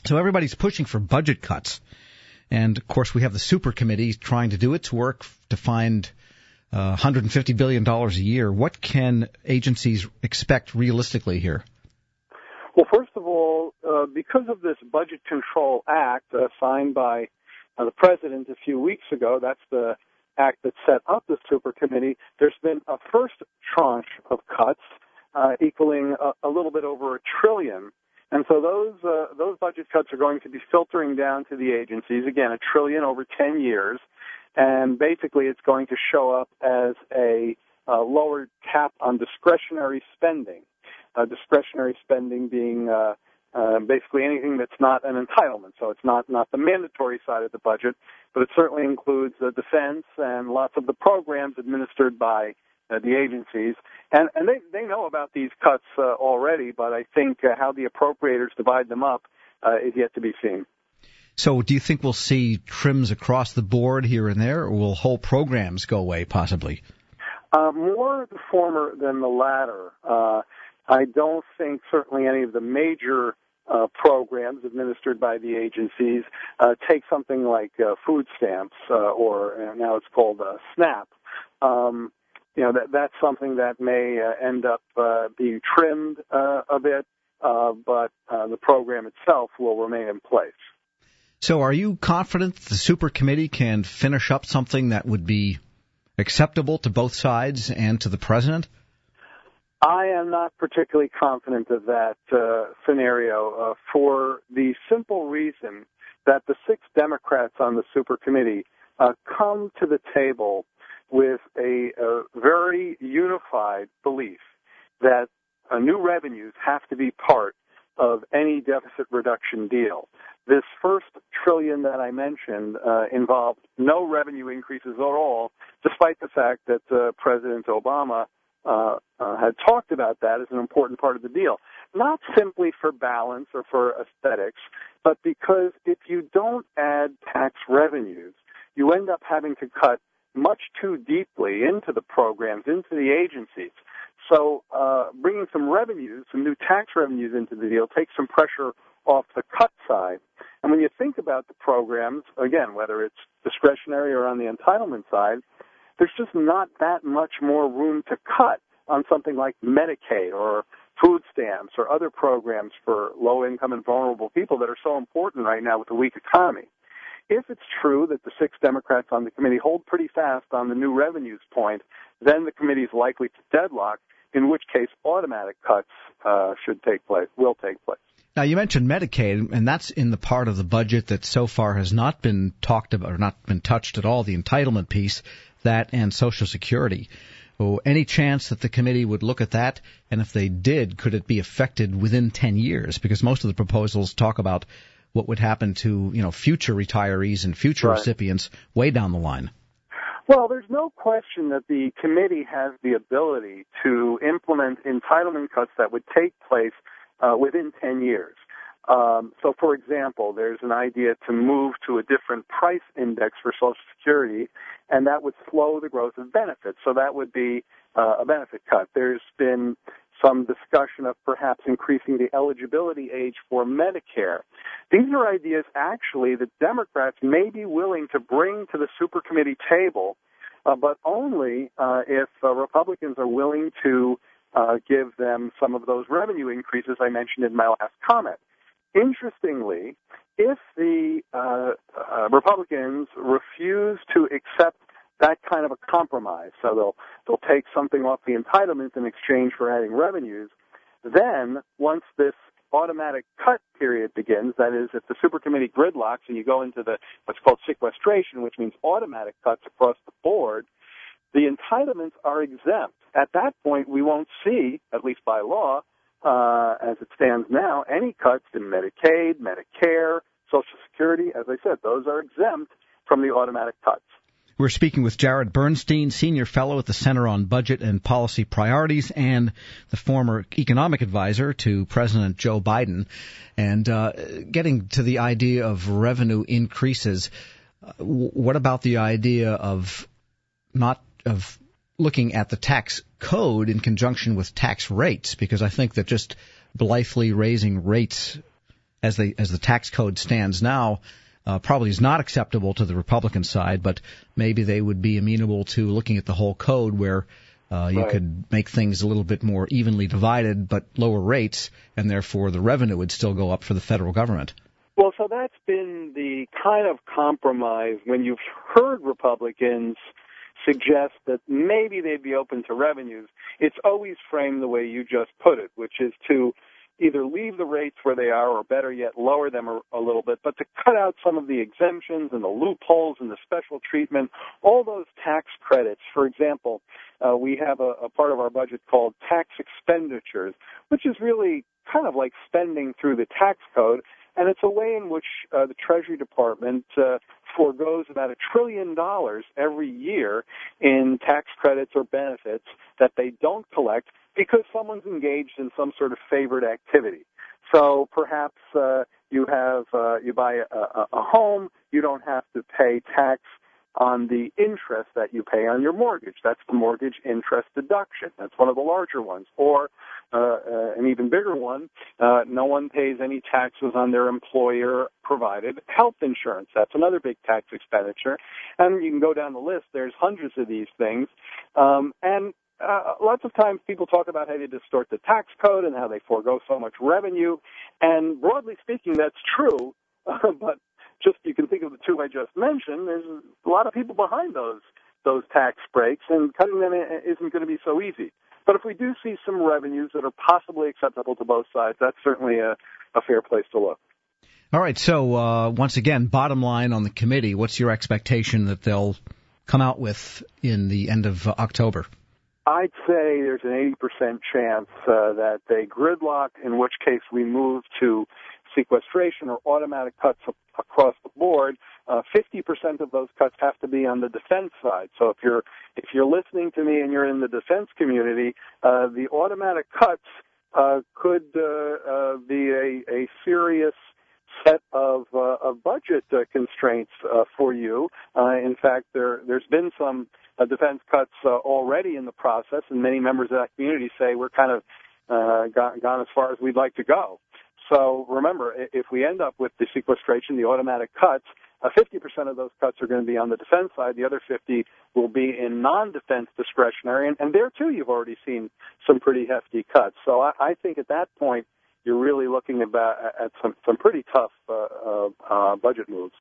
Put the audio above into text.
So everybody's pushing for budget cuts. And, of course, we have the super committee trying to do its work to find $150 billion a year. What can agencies expect realistically here? Well, first of all, because of this Budget Control Act signed by the President a few weeks ago, that's the act that set up the super committee, there's been a first tranche of cuts equaling a little bit over $1 trillion. And so those budget cuts are going to be filtering down to the agencies, again, $1 trillion over 10 years. And basically it's going to show up as a lower cap on discretionary spending. Discretionary spending being basically anything that's not an entitlement. So it's not the mandatory side of the budget, but it certainly includes the defense and lots of the programs administered by the agencies. And they know about these cuts already, but I think how the appropriators divide them up is yet to be seen. So do you think we'll see trims across the board here and there, or will whole programs go away possibly? More the former than the latter. I don't think certainly any of the major programs administered by the agencies take something like food stamps or now it's called SNAP. That's something that may end up being trimmed a bit, but the program itself will remain in place. So are you confident the super committee can finish up something that would be acceptable to both sides and to the president? I am not particularly confident of that scenario for the simple reason that the 6 Democrats on the super committee come to the table with a very unified belief that new revenues have to be part of any deficit reduction deal. This first $1 trillion that I mentioned involved no revenue increases at all, despite the fact that President Obama had talked about that as an important part of the deal. Not simply for balance or for aesthetics, but because if you don't add tax revenues, you end up having to cut much too deeply into the programs, into the agencies. So bringing some revenues, some new tax revenues into the deal takes some pressure off the cut side. And when you think about the programs, again, whether it's discretionary or on the entitlement side, there's just not that much more room to cut on something like Medicaid or food stamps or other programs for low-income and vulnerable people that are so important right now with the weak economy. If it's true that the 6 Democrats on the committee hold pretty fast on the new revenues point, then the committee is likely to deadlock, in which case automatic cuts will take place. Now, you mentioned Medicaid, and that's in the part of the budget that so far has not been talked about or not been touched at all, the entitlement piece, that and Social Security. Any chance that the committee would look at that? And if they did, could it be affected within 10 years? Because most of the proposals talk about what would happen to, future retirees and future recipients way down the line. Well, there's no question that the committee has the ability to implement entitlement cuts that would take place within 10 years. So, for example, there's an idea to move to a different price index for Social Security, and that would slow the growth of benefits. So that would be a benefit cut. There's been some discussion of perhaps increasing the eligibility age for Medicare. These are ideas, actually, that Democrats may be willing to bring to the super committee table, but only if Republicans are willing to give them some of those revenue increases I mentioned in my last comment. Interestingly, if the Republicans refuse to accept that kind of a compromise, so they'll take something off the entitlements in exchange for adding revenues, then once this automatic cut period begins, that is, if the supercommittee gridlocks and you go into what's called sequestration, which means automatic cuts across the board, the entitlements are exempt. At that point, we won't see, at least by law, as it stands now, any cuts in Medicaid, Medicare, Social Security. As I said, those are exempt from the automatic cuts. We're speaking with Jared Bernstein, Senior Fellow at the Center on Budget and Policy Priorities and the former economic advisor to President Joe Biden. And getting to the idea of revenue increases, what about the idea of looking at the tax code in conjunction with tax rates? Because I think that just blithely raising rates as the tax code stands now, probably is not acceptable to the Republican side, but maybe they would be amenable to looking at the whole code where you could make things a little bit more evenly divided, but lower rates, and therefore the revenue would still go up for the federal government. Well, so that's been the kind of compromise when you've heard Republicans suggest that maybe they'd be open to revenues. It's always framed the way you just put it, which is to either leave the rates where they are or better yet lower them a little bit, but to cut out some of the exemptions and the loopholes and the special treatment, all those tax credits. For example, we have a part of our budget called tax expenditures, which is really kind of like spending through the tax code, and it's a way in which the Treasury Department foregoes about $1 trillion every year in tax credits or benefits that they don't collect because someone's engaged in some sort of favored activity. So perhaps you buy a home, you don't have to pay tax on the interest that you pay on your mortgage. That's the mortgage interest deduction. That's one of the larger ones. Or an even bigger one, no one pays any taxes on their employer-provided health insurance. That's another big tax expenditure. And you can go down the list. There's hundreds of these things. Lots of times people talk about how they distort the tax code and how they forego so much revenue. And broadly speaking, that's true. But just you can think of the two I just mentioned. There's a lot of people behind those tax breaks, and cutting them isn't going to be so easy. But if we do see some revenues that are possibly acceptable to both sides, that's certainly a fair place to look. All right. So once again, bottom line on the committee, what's your expectation that they'll come out with in the end of October? I'd say there's an 80% chance that they gridlock, in which case we move to sequestration or automatic cuts across the board. 50% of those cuts have to be on the defense side. So if you're listening to me and you're in the defense community, the automatic cuts could be a serious set of budget constraints for you. In fact, there's been some defense cuts already in the process, and many members of that community say we're kind of gone as far as we'd like to go. So remember, if we end up with the sequestration, the automatic cuts, 50% of those cuts are going to be on the defense side. The other 50 will be in non-defense discretionary, and there too you've already seen some pretty hefty cuts. So I think at that point you're really looking at some pretty tough budget moves.